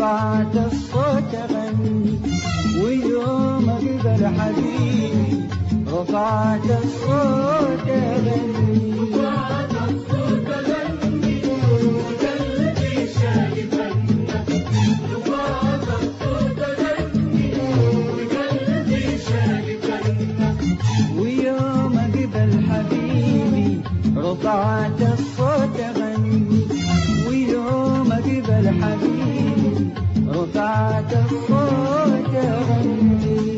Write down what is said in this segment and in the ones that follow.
رفعت الصوت أغني ويوم أقبل حبيبي رفعت الصوت أغني وقلبي شايف عنك رفعت الصوت أغني وقلبي شايف عنك ويوم أقبل حبيبي رفعت الصوت أغني ويوم أقبل حبيبي رفعت الصوت أغني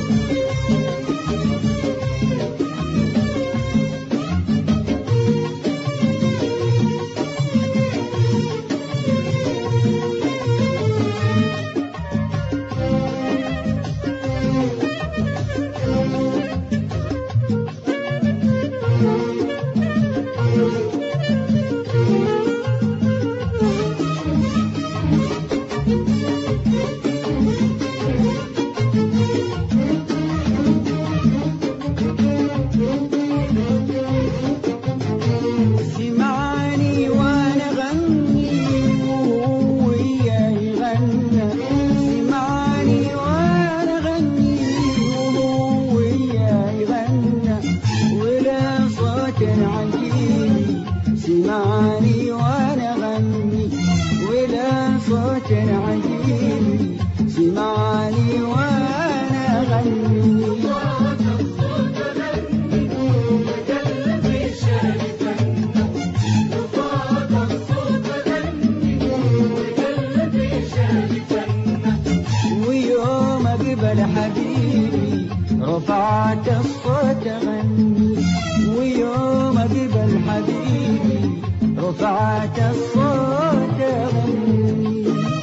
سمعني وانا غني وهو وياي غنى سمعني وانا غني وهو وياي غنى ولا صوت عجيب سمعني وانا غني ولا صوت عجيب سمعني وانا غني ويوم أقبل حبيبي رفعت الصوت أغني ويوم أقبل حبيبي رفعت الصوت أغني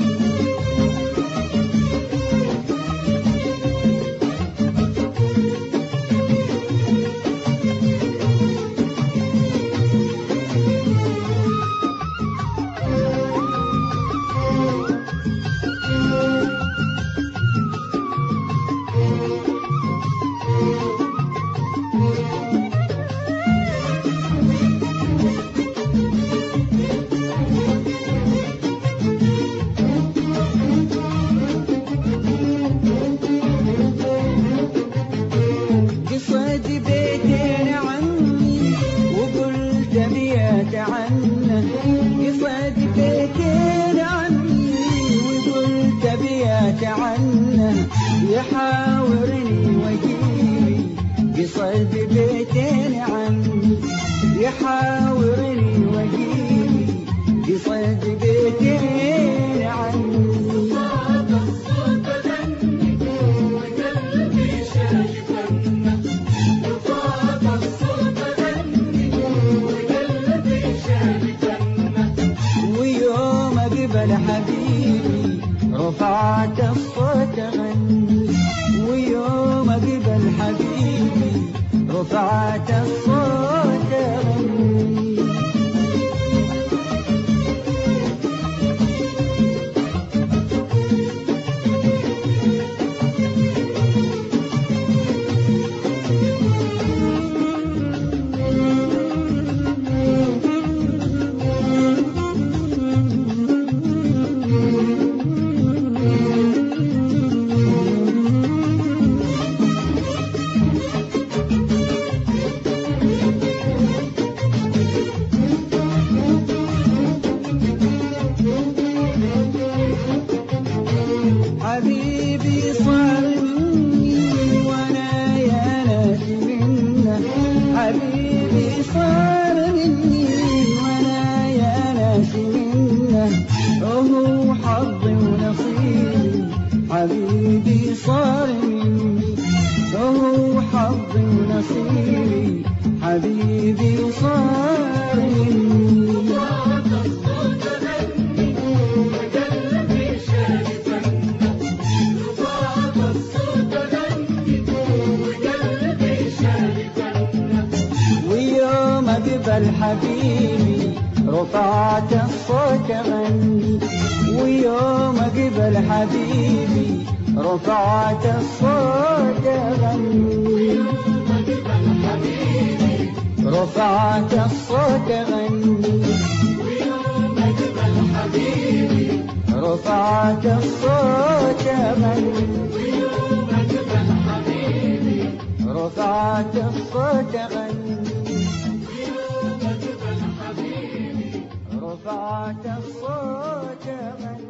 قصد بيتين عني وقلت أبيات عنه قصد بيتين عني وقلت أبيات عنه يحاورني وجيبي قصد بيتين عني يحاورني وجيبي قصد بيتين عني ويوم أقبل حبيبي رفعت الصوت أغني ويوم أقبل حبيبي رفعت الصوت أغني حبيبي صار مني وانا يا ناس منه حبيبي صار مني وانا يا ناس منه وهو حظي ونصيبي حبيبي صار مني وهو حظي ونصيبي حبيبي صار مني ويوم أقبل حبيبي رفعت الصوت أغني ويوم أقبل حبيبي رفعت الصوت أغني رفعت الصوت أغني رفعت الصوت أغني ويوم أقبل حبيبي رفعت الصوت أغني ويوم أقبل حبيبي رفعت الصوت أغني